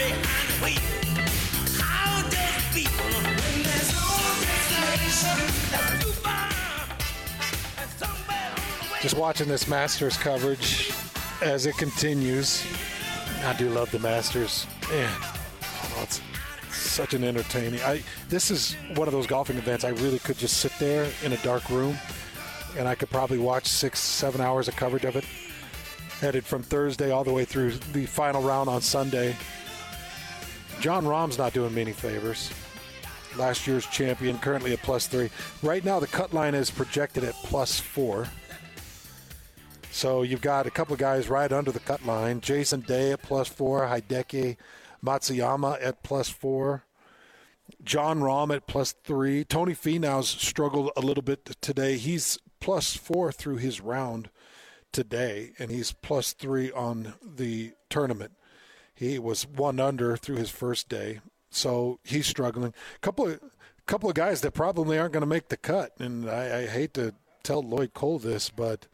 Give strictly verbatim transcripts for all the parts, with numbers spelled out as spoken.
behind the wheel. How does people when there's no destination that's too far and somewhere on the way? Just watching this Masters coverage as it continues. I do love the Masters. Man, oh, it's such an entertaining. I this is one of those golfing events I really could just sit there in a dark room and I could probably watch six, seven hours of coverage of it. Headed from Thursday all the way through the final round on Sunday. Jon Rahm's not doing me any favors. Last year's champion, currently at plus three. Right now, the cut line is projected at plus four. So you've got a couple of guys right under the cut line. Jason Day at plus four. Hideki Matsuyama at plus four. Jon Rahm at plus three. Tony Finau's struggled a little bit today. He's plus four through his round today, and he's plus three on the tournament. He was one under through his first day, so he's struggling. A couple of couple of guys that probably aren't going to make the cut, and I, I hate to tell Lloyd Cole this, but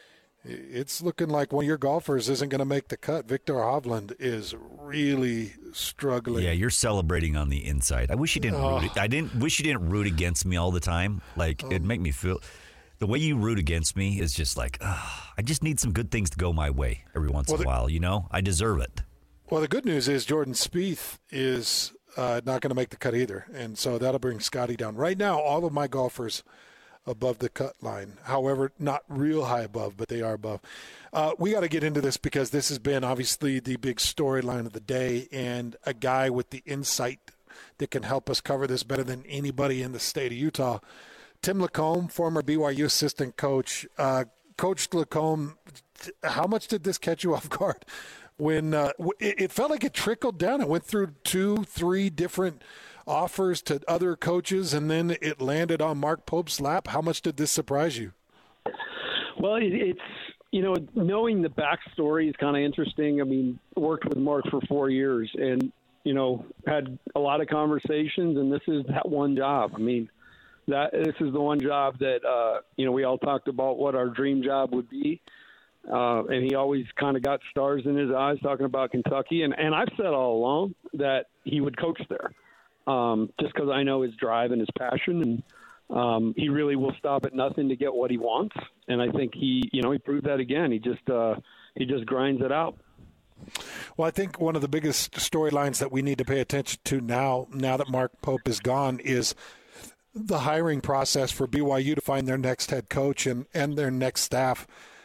it's looking like one of your golfers isn't going to make the cut. Victor Hovland is really struggling. Yeah, you're celebrating on the inside. I wish you didn't. Oh. Root it. I didn't wish you didn't root against me all the time. Like Oh. it'd make me feel. The way you root against me is just like, uh, I just need some good things to go my way every once Well, in a the- while. You know, I deserve it. Well, the good news is Jordan Spieth is uh, not going to make the cut either, and so that'll bring Scotty down. Right now, all of my golfers above the cut line. However, not real high above, but they are above. Uh, we got to get into this because this has been obviously the big storyline of the day, and a guy with the insight that can help us cover this better than anybody in the state of Utah. Tim Lacombe, former B Y U assistant coach. Uh, Coach Lacombe, how much did this catch you off guard? When uh, it, it felt like it trickled down. It went through two, three different offers to other coaches, and then it landed on Mark Pope's lap. How much did this surprise you? Well, it, it's, you know, knowing the backstory is kind of interesting. I mean, worked with Mark for four years and, you know, had a lot of conversations, and this is that one job. I mean, that this is the one job that, uh, you know, we all talked about what our dream job would be. Uh, and he always kind of got stars in his eyes talking about Kentucky. And, and I've said all along that he would coach there. Um, just because I know his drive and his passion, and um, he really will stop at nothing to get what he wants. And I think he, you know, he proved that again. He just uh, he just grinds it out. Well, I think one of the biggest storylines that we need to pay attention to now, now that Mark Pope is gone, is the hiring process for B Y U to find their next head coach and, and their next staff.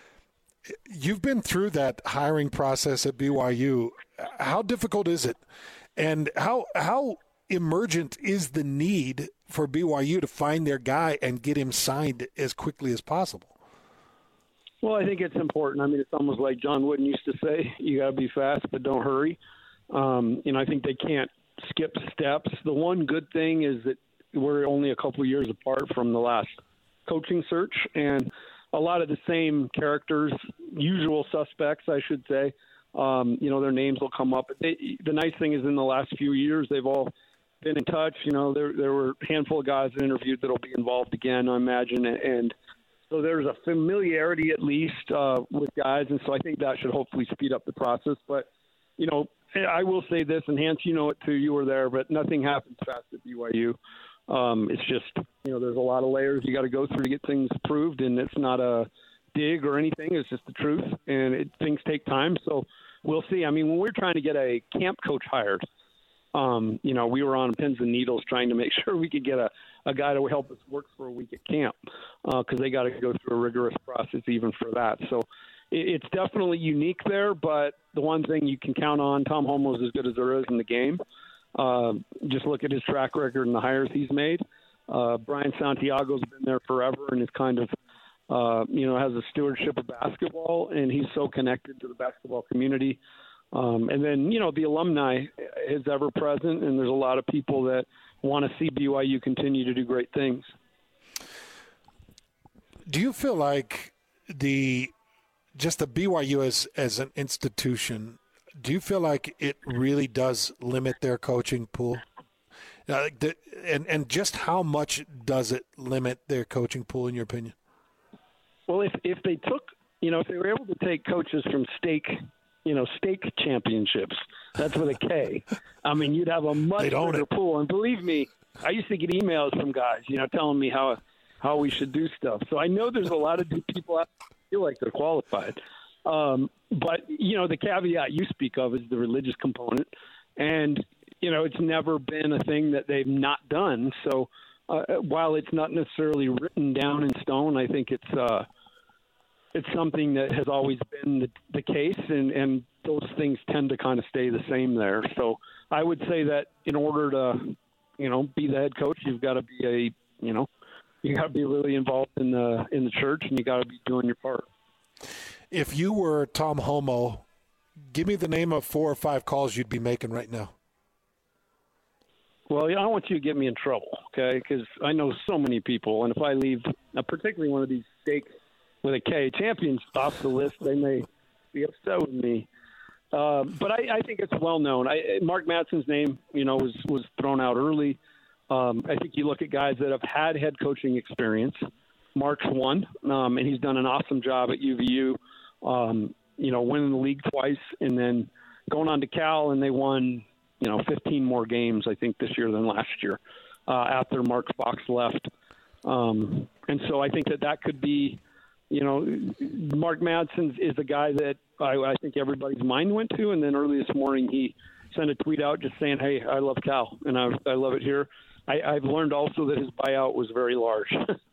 You've been through that hiring process at B Y U. How difficult is it? And how how emergent is the need for B Y U to find their guy and get him signed as quickly as possible? Well, I think it's important. I mean, it's almost like John Wooden used to say, you got to be fast, but don't hurry. Um, you know, I think they can't skip steps. The one good thing is that we're only a couple of years apart from the last coaching search, and a lot of the same characters, usual suspects, I should say, um, you know, their names will come up. They, the nice thing is in the last few years, they've all been in touch. You know, there there were a handful of guys that interviewed that'll be involved again, I imagine. And so there's a familiarity at least uh, with guys. And so I think that should hopefully speed up the process. But, you know, I will say this, and Hans, you know it too, you were there, but nothing happens fast at B Y U. Um, it's just, you know, there's a lot of layers you got to go through to get things approved, and it's not a dig or anything. It's just the truth, and it, things take time. So we'll see. I mean, when we're trying to get a camp coach hired, um, you know, we were on pins and needles trying to make sure we could get a, a guy that would help us work for a week at camp because uh, they got to go through a rigorous process even for that. So it, it's definitely unique there, but the one thing you can count on, Tom Holmoe is as good as there is in the game. Uh, just look at his track record and the hires he's made. Uh, Brian Santiago's been there forever and is kind of, uh, you know, has a stewardship of basketball, and he's so connected to the basketball community. Um, and then, you know, the alumni is ever present, and there's a lot of people that want to see B Y U continue to do great things. Do you feel like the just the B Y U as as an institution, do you feel like it really does limit their coaching pool? Uh, the, and and just how much does it limit their coaching pool, in your opinion? Well, if if they took, you know, if they were able to take coaches from Stake you know, steak championships. That's with a K. I mean, you'd have a much bigger pool. And believe me, I used to get emails from guys, you know, telling me how how we should do stuff. So I know there's a lot of people out there who feel like they're qualified. Um, but, you know, the caveat you speak of is the religious component. And, you know, it's never been a thing that they've not done. So uh, while it's not necessarily written down in stone, I think it's uh, it's something that has always been the, the case, and, and those things tend to kind of stay the same there. So I would say that in order to, you know, be the head coach, you've got to be a, you know, you got to be really involved in the in the church, and you got to be doing your part. If you were Tom Homo, give me the name of four or five calls you'd be making right now. Well, I don't want you to get me in trouble, okay? Because I know so many people, and if I leave, uh, particularly one of these steaks with a K champions off the list, they may be upset with me. Uh, but I, I think it's well known. I, Mark Matson's name, you know, was was thrown out early. Um, I think you look at guys that have had head coaching experience. Mark's one, um, and he's done an awesome job at U V U. Um, you know, winning the league twice, and then going on to Cal, and they won, you know, fifteen more games, I think, this year than last year uh, after Mark Fox left. Um, and so I think that that could be, you know, Mark Madsen is a guy that I, I think everybody's mind went to. And then early this morning, he sent a tweet out just saying, hey, I love Cal, and I, I love it here. I, I've learned also that his buyout was very large.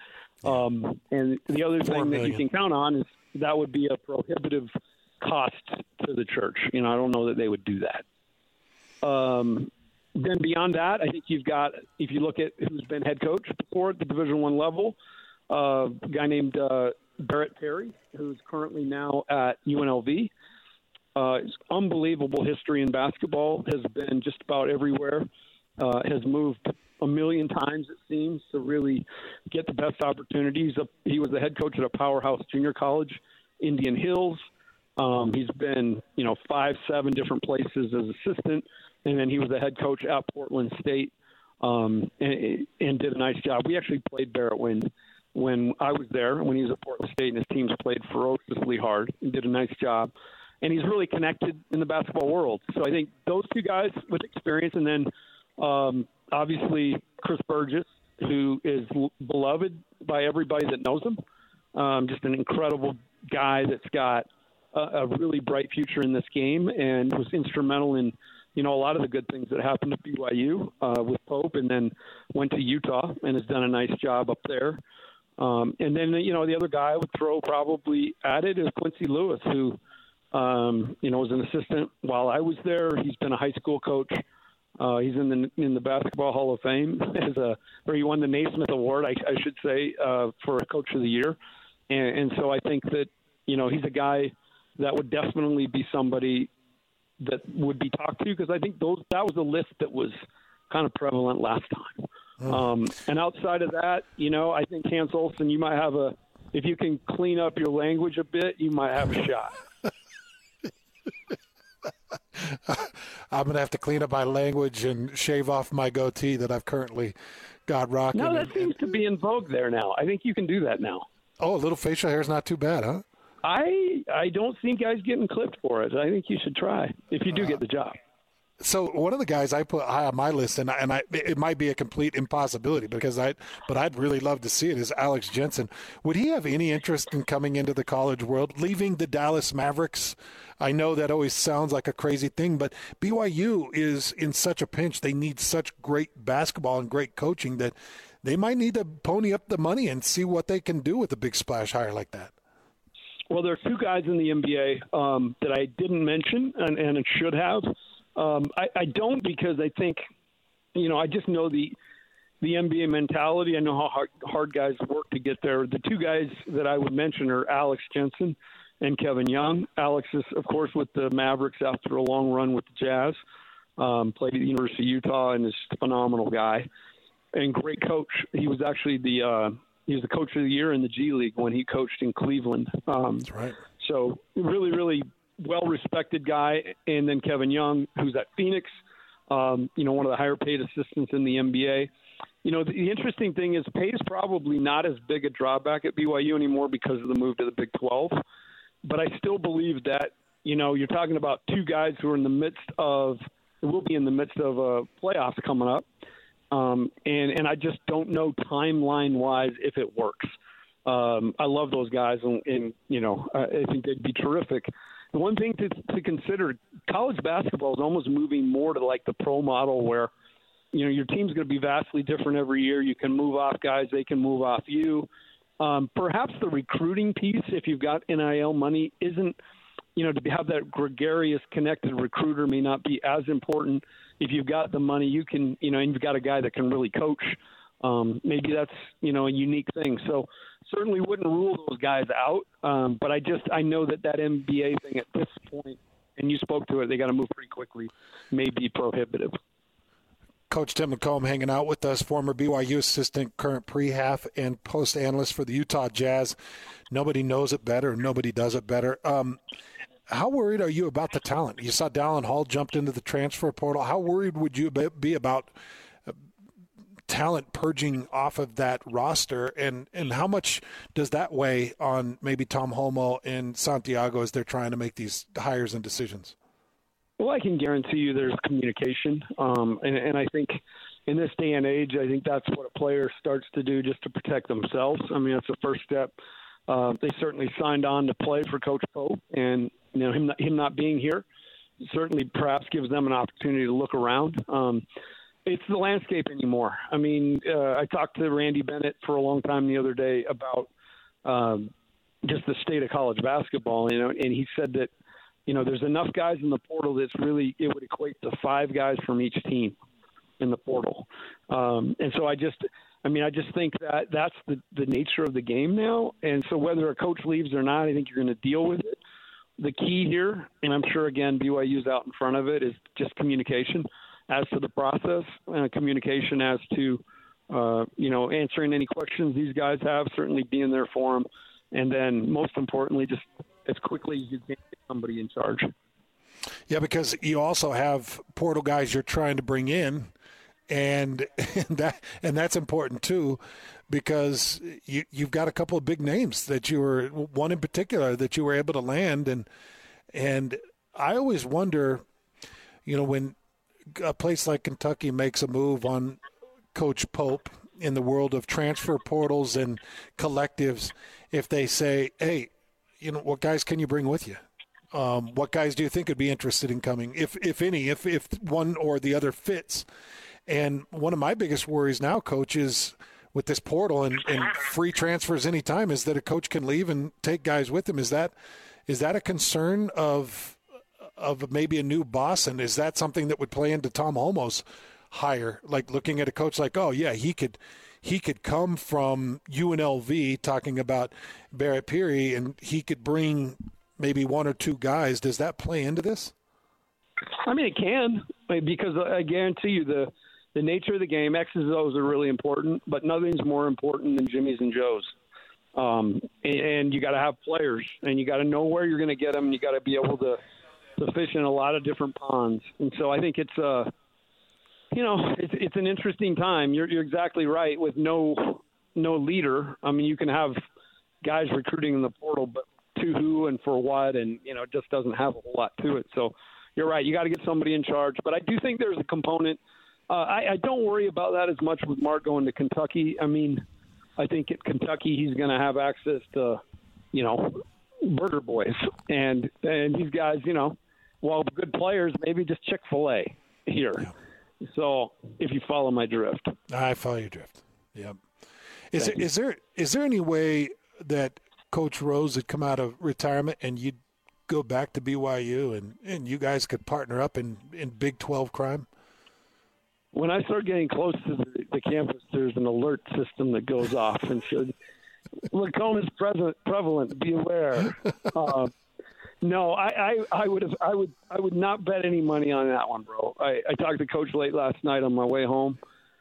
um, and the other thing that you can count on is that would be a prohibitive cost to the church. You know, I don't know that they would do that. Um, then beyond that, I think you've got, if you look at who's been head coach before at the Division One level, uh, a guy named uh, Barrett Terry, who's currently now at U N L V. Uh, his unbelievable history in basketball, has been just about everywhere, uh, has moved a million times, it seems, to really get the best opportunities. He was the head coach at a powerhouse junior college, Indian Hills. Um, he's been, you know, five, seven different places as assistant, and then he was the head coach at Portland State, um, and, and did a nice job. We actually played Barrett when, when I was there, when he was at Portland State, and his teams played ferociously hard and did a nice job. And he's really connected in the basketball world. So I think those two guys with experience, and then um, obviously Chris Burgess, who is beloved by everybody that knows him, um, just an incredible guy that's got a, a really bright future in this game, and was instrumental in, you know, a lot of the good things that happened at B Y U uh, with Pope, and then went to Utah and has done a nice job up there. Um, and then, you know, the other guy I would throw probably at it is Quincy Lewis, who, um, you know, was an assistant while I was there. He's been a high school coach. Uh, he's in the in the Basketball Hall of Fame as a, or he won the Naismith Award, I, I should say, uh, for a Coach of the Year. And, and so I think that, you know, he's a guy that would definitely be somebody that would be talked to, because I think those that was a list that was kind of prevalent last time. Oh. Um, and outside of that, you know, I think Hans Olsen, you might have a, if you can clean up your language a bit, you might have a shot. I'm going to have to clean up my language and shave off my goatee that I've currently got rocking. No, that and, seems to be in vogue there now. I think you can do that now. Oh, a little facial hair is not too bad, huh? I I don't see guys getting clipped for it. I think you should try if you do uh, get the job. So one of the guys I put high on my list, and I, and I it might be a complete impossibility because I, but I'd really love to see it, is Alex Jensen. Would he have any interest in coming into the college world, leaving the Dallas Mavericks? I know that always sounds like a crazy thing, but B Y U is in such a pinch. They need such great basketball and great coaching that they might need to pony up the money and see what they can do with a big splash hire like that. Well, there are two guys in the N B A um, that I didn't mention, and, and it should have. Um, I, I don't, because I think, you know, I just know the the N B A mentality. I know how hard, hard guys work to get there. The two guys that I would mention are Alex Jensen and Kevin Young. Alex is, of course, with the Mavericks after a long run with the Jazz. Um, played at the University of Utah and is a phenomenal guy and great coach. He was actually the uh, he was the coach of the year in the G League when he coached in Cleveland. Um, That's right. So really, really well-respected guy. And then Kevin Young, who's at Phoenix, um, you know, one of the higher-paid assistants in the N B A. You know, the, the interesting thing is pay is probably not as big a drawback at B Y U anymore because of the move to the Big twelve. But I still believe that you know, you're talking about two guys who are in the midst of, will be in the midst of a playoffs coming up. Um, and, and I just don't know timeline-wise if it works. Um, I love those guys, and, and you know, I, I think they'd be terrific. The one thing to, to consider, college basketball is almost moving more to like the pro model where, you know, your team's going to be vastly different every year. You can move off guys, they can move off you. Um, perhaps the recruiting piece, if you've got N I L money, isn't, you know, to have that gregarious, connected recruiter may not be as important. If you've got the money, you can, you know, and you've got a guy that can really coach. Um, maybe that's, you know, a unique thing. So certainly wouldn't rule those guys out. Um, but I just, I know that that N B A thing at this point, and you spoke to it, they got to move pretty quickly, may be prohibitive. Coach Tim McComb hanging out with us, former B Y U assistant, current pre-half and post-analyst for the Utah Jazz. Nobody knows it better. Nobody does it better. Um, how worried are you about the talent? You saw Dallin Hall jumped into the transfer portal. How worried would you be about talent purging off of that roster, and, and how much does that weigh on maybe Tom Holmoe and Santiago as they're trying to make these hires and decisions? Well, I can guarantee you there's communication, um, and, and I think in this day and age, I think that's what a player starts to do just to protect themselves. I mean, that's the first step. Uh, they certainly signed on to play for Coach Pope, and you know him not, him not being here certainly perhaps gives them an opportunity to look around. Um, it's the landscape anymore. I mean, uh, I talked to Randy Bennett for a long time the other day about um, just the state of college basketball, you know, and he said that, you know, there's enough guys in the portal that's really, it would equate to five guys from each team in the portal. Um, and so I just, I mean, I just think that that's the, the nature of the game now. And so whether a coach leaves or not, I think you're going to deal with it. The key here, and I'm sure, again, B Y U's out in front of it, is just communication as to the process, uh, communication as to, uh, you know, answering any questions these guys have, certainly being there for them. And then most importantly, just as quickly as you can get somebody in charge. Yeah, because you also have portal guys you're trying to bring in, and, and that and that's important too, because you you've got a couple of big names that you were, one in particular that you were able to land, and and I always wonder, you know, when a place like Kentucky makes a move on Coach Pope in the world of transfer portals and collectives, if they say, hey, you know, what guys can you bring with you? Um, what guys do you think would be interested in coming, if if any, if if one or the other fits? And one of my biggest worries now, Coach, is with this portal and, and free transfers anytime, is that a coach can leave and take guys with him. Is that is that a concern of of maybe a new boss, and is that something that would play into Tom Holmoe's hire? Like looking at a coach like, oh yeah, he could he could come from U N L V, talking about Barrett Peary, and he could bring maybe one or two guys. Does that play into this? I mean, it can, because I guarantee you the the nature of the game, X's and O's are really important, but nothing's more important than Jimmy's and Joe's. Um, and, and you got to have players, and you got to know where you're going to get them, and you got to be able to, to fish in a lot of different ponds. And so I think it's uh, you know, it's it's an interesting time. You're you're exactly right. With no no leader, I mean, you can have guys recruiting in the portal, but to who and for what, and you know, it just doesn't have a whole lot to it. So you're right. You got to get somebody in charge. But I do think there's a component. Uh, I, I don't worry about that as much with Mark going to Kentucky. I mean, I think at Kentucky he's going to have access to, you know, burger boys. And and these guys, you know, while good players, maybe just Chick-fil-A here. Yeah. So if you follow my drift. I follow your drift. Yep. Is there, is there is there any way that Coach Rose would come out of retirement and you'd go back to B Y U and, and you guys could partner up in, in Big twelve crime? When I start getting close to the, the campus, there's an alert system that goes off and says, "Lacone is present, prevalent. Be aware." Uh, no, I, I, I would have, I would, I would not bet any money on that one, bro. I, I talked to Coach late last night on my way home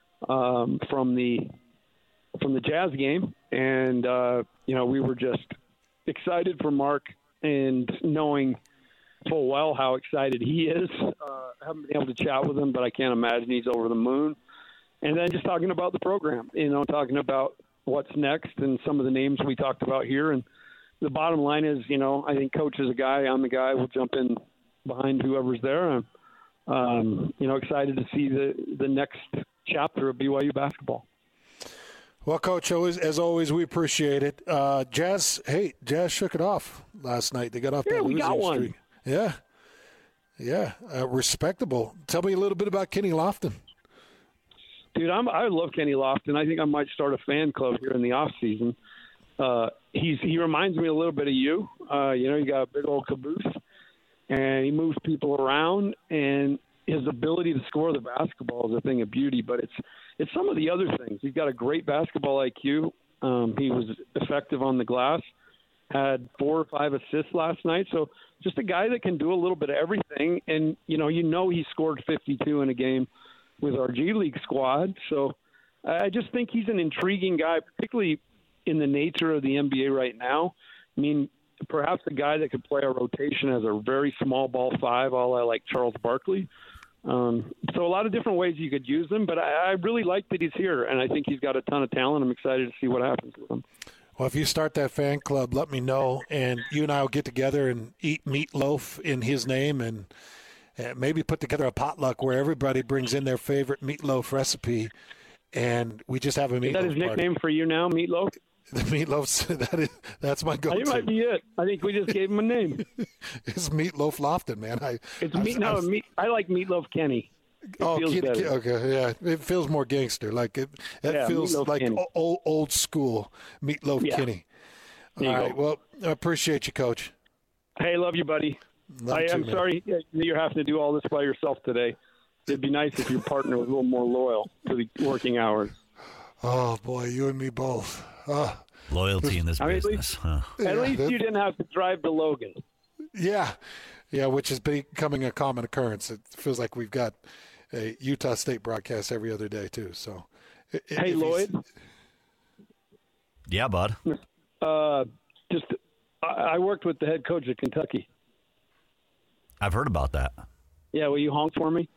um, from the from the Jazz game, and uh, you know, we were just excited for Mark and knowing full well how excited he is. Uh, I haven't been able to chat with him, but I can't imagine he's over the moon. And then just talking about the program, you know, talking about what's next and some of the names we talked about here. And, the bottom line is, you know, I think Coach is a guy. I'm the guy. We'll jump in behind whoever's there. I'm, um, you know, excited to see the, the next chapter of B Y U basketball. Well, Coach, always, as always, we appreciate it. Uh, Jazz, hey, Jazz shook it off last night. They got off yeah, that we losing got one. streak. Yeah, yeah, uh, respectable. Tell me a little bit about Kenny Lofton. Dude, I'm, I love Kenny Lofton. I think I might start a fan club here in the off season. Uh, he's he reminds me a little bit of you. Uh, you know, you got a big old caboose, and he moves people around, and his ability to score the basketball is a thing of beauty. But it's it's some of the other things. He's got a great basketball I Q. Um, he was effective on the glass. Had four or five assists last night. So just a guy that can do a little bit of everything. And you know, you know, he scored fifty-two in a game with our G League squad. So I just think he's an intriguing guy, particularly in the nature of the N B A right now. I mean, perhaps a guy that could play a rotation as a very small ball five, all I like Charles Barkley. Um, so a lot of different ways you could use him, but I, I really like that he's here, and I think he's got a ton of talent. I'm excited to see what happens with him. Well, if you start that fan club, let me know, and you and I will get together and eat meatloaf in his name, and uh, maybe put together a potluck where everybody brings in their favorite meatloaf recipe, and we just have a meatloaf Is that his party. nickname for you now, Meatloaf? The meatloaf's that is that's my go-to. It might be it. I think we just gave him a name. It's Meatloaf Lofton, man. I It's I, meat. No, I, meat, I like Meatloaf Kenny. It oh, feels kid, better. kid, okay, yeah. It feels more gangster. Like it. That Yeah, feels Meatloaf like Kenny. o- old old school Meatloaf Yeah. Kenny. All There you right. go. Well, I appreciate you, Coach. Hey, love you, buddy. Love I you too, am man. sorry you're having to do all this by yourself today. It'd be nice if your partner was a little more loyal to the working hours. Oh boy, you and me both. Oh, Loyalty in this I mean, at business, huh? At yeah, least that- you didn't have to drive to Logan. yeah, yeah, which is becoming a common occurrence. It feels like we've got a Utah State broadcast every other day too. So, i- i- Hey, if he's- Lloyd. Yeah, bud. Uh, just I, I worked with the head coach of Kentucky. I've heard about that. Yeah, will you honk for me?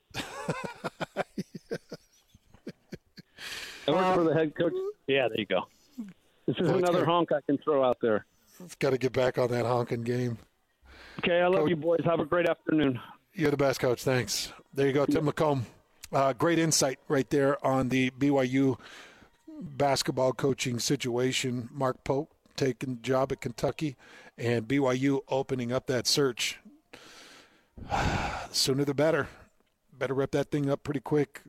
I worked for the head coach. Yeah, there you go. This is Well, it's another good. honk I can throw out there. I've got to get back on that honking game. Okay, I love Coach- you boys. Have a great afternoon. You're the best, Coach. Thanks. There you go, Tim McComb. Uh, great insight right there on the B Y U basketball coaching situation. Mark Pope taking the job at Kentucky, and B Y U opening up that search. Sooner the better. Better rip that thing up pretty quick.